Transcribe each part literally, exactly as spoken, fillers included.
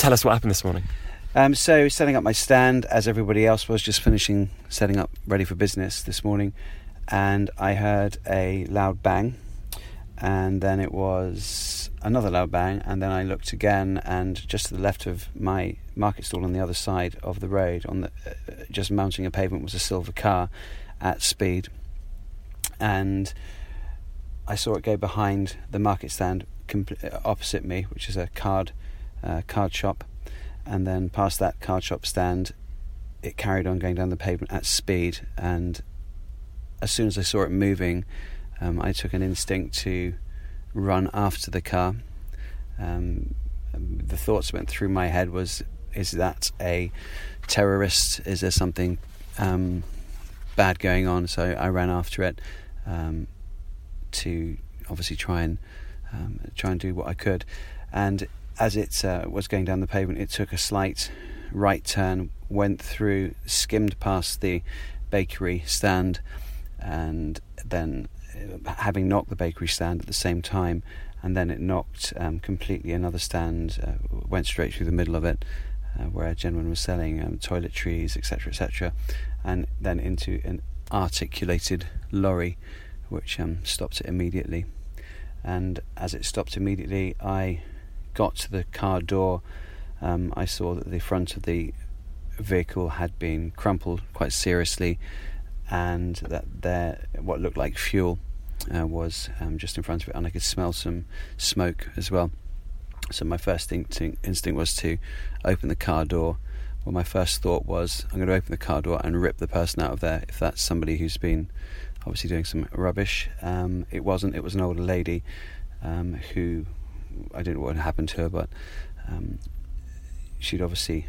tell us what happened this morning. Um, so setting up my stand, as everybody else was, just finishing setting up, ready for business this morning, and I heard a loud bang, and then it was another loud bang, and then I looked again, and just to the left of my market stall on the other side of the road, on the uh, just mounting a pavement, was a silver car at speed, and I saw it go behind the market stand compl- opposite me, which is a card uh, card shop. And then past that card shop stand, it carried on going down the pavement at speed. And as soon as I saw it moving, um, I took an instinct to run after the car. Um, the thoughts that went through my head was, is that a terrorist? Is there something um, bad going on? So I ran after it um, to obviously try and um, try and do what I could. And as it uh, was going down the pavement, it took a slight right turn, went through, skimmed past the bakery stand, and then uh, having knocked the bakery stand at the same time, and then it knocked um, completely another stand, uh, went straight through the middle of it, uh, where a gentleman was selling um, toiletries, et cetera, et cetera, and then into an articulated lorry, which um, stopped it immediately. And as it stopped immediately, I got to the car door. um, I saw that the front of the vehicle had been crumpled quite seriously, and that there what looked like fuel uh, was um, just in front of it, and I could smell some smoke as well. So my first instinct, instinct was to open the car door. Well, my first thought was, I'm going to open the car door and rip the person out of there, if that's somebody who's been obviously doing some rubbish. Um, it wasn't. It was an older lady um, who, I don't know what had happened to her, but um, she'd obviously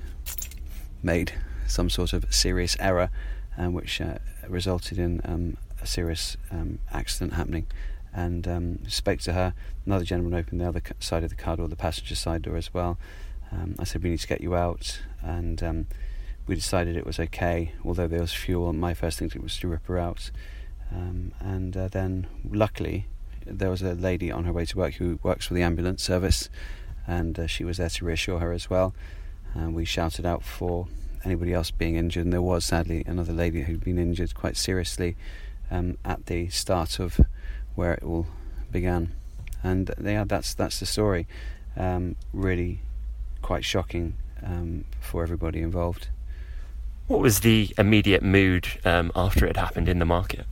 made some sort of serious error, um, which uh, resulted in um, a serious um, accident happening. And um, spoke to her. Another gentleman opened the other side of the car door, the passenger side door as well. Um, I said, we need to get you out, and um, we decided it was okay, although there was fuel. My first instinct was to rip her out. Um, and uh, then, luckily, there was a lady on her way to work who works for the ambulance service, and uh, she was there to reassure her as well. And we shouted out for anybody else being injured, and there was sadly another lady who'd been injured quite seriously um, at the start of where it all began. And yeah, that's that's the story. Um, really quite shocking um, for everybody involved. What was the immediate mood um, after it happened in the market?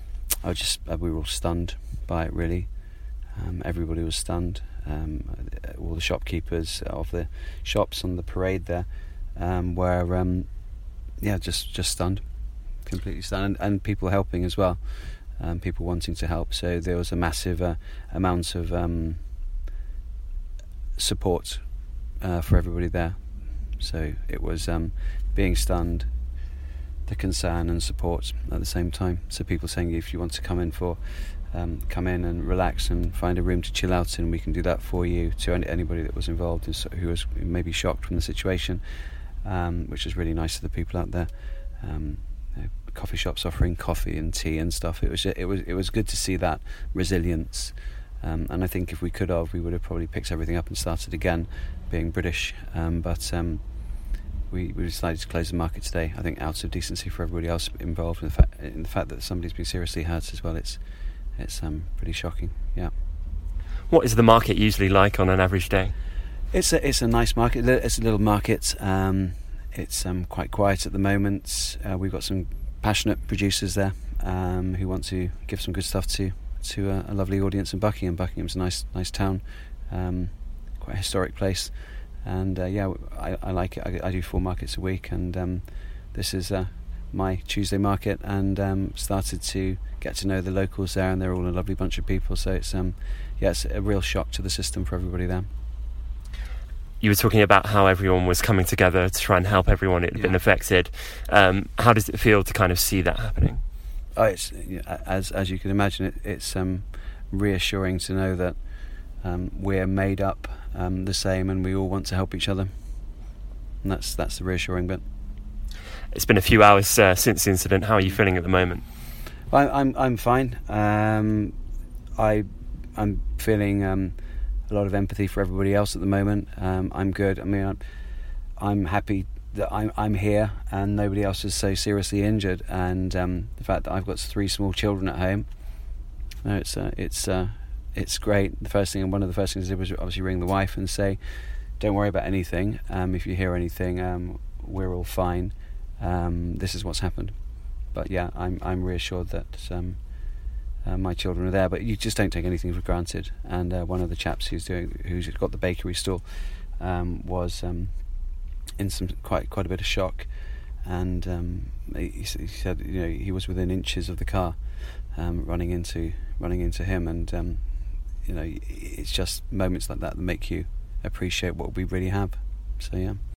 I was just uh, we were all stunned by it, really. Um, everybody was stunned. Um, all the shopkeepers of the shops on the parade there um, were, um, yeah, just, just stunned, completely stunned, and, and people helping as well, um, people wanting to help. So there was a massive uh, amount of um, support uh, for everybody there. So it was um, being stunned, the concern and support at the same time. So people saying, if you want to come in for um, come in and relax and find a room to chill out in, we can do that for you, to any, anybody that was involved who was maybe shocked from the situation, um, which was really nice of the people out there. Um, you know, coffee shops offering coffee and tea and stuff. It was it was it was good to see that resilience. Um, and I think if we could have, we would have probably picked everything up and started again, being British. Um, but um, we, we decided to close the market today, I think out of decency for everybody else involved, in the fact, in the fact that somebody's been seriously hurt as well. It's it's um, pretty shocking, yeah. What is the market usually like on an average day? It's a, it's a nice market. It's a little market. Um, it's um, quite quiet at the moment. Uh, we've got some passionate producers there um, who want to give some good stuff to to a, a lovely audience in Buckingham. Buckingham's a nice nice town, um, quite a historic place, and uh, yeah, I, I like it. I, I do four markets a week, and um, this is uh, my Tuesday market, and um, started to get to know the locals there, and they're all a lovely bunch of people. So it's um, yeah, it's a real shock to the system for everybody there. You were talking about how everyone was coming together to try and help everyone that had yeah. been affected. Um, how does it feel to kind of see that happening? Oh, it's as as you can imagine, it, it's um, reassuring to know that um, we're made up um, the same, and we all want to help each other. And that's that's the reassuring bit. It's been a few hours uh, since the incident. How are you feeling at the moment? I, I'm I'm fine. Um, I I'm feeling um, a lot of empathy for everybody else at the moment. Um, I'm good. I mean, I'm, I'm happy that I'm I'm here and nobody else is so seriously injured. And um, the fact that I've got three small children at home, no, it's uh, it's uh, it's great. The first thing, and one of the first things I did was obviously ring the wife and say, "Don't worry about anything. Um, if you hear anything, um, we're all fine. Um, this is what's happened." But yeah, I'm I'm reassured that um, uh, my children are there. But you just don't take anything for granted. And uh, one of the chaps who's doing who's got the bakery store um, was um, in some quite quite a bit of shock, and um, he, he said, you know, he was within inches of the car um, running into running into him, and um, you know, it's just moments like that that make you appreciate what we really have. So yeah.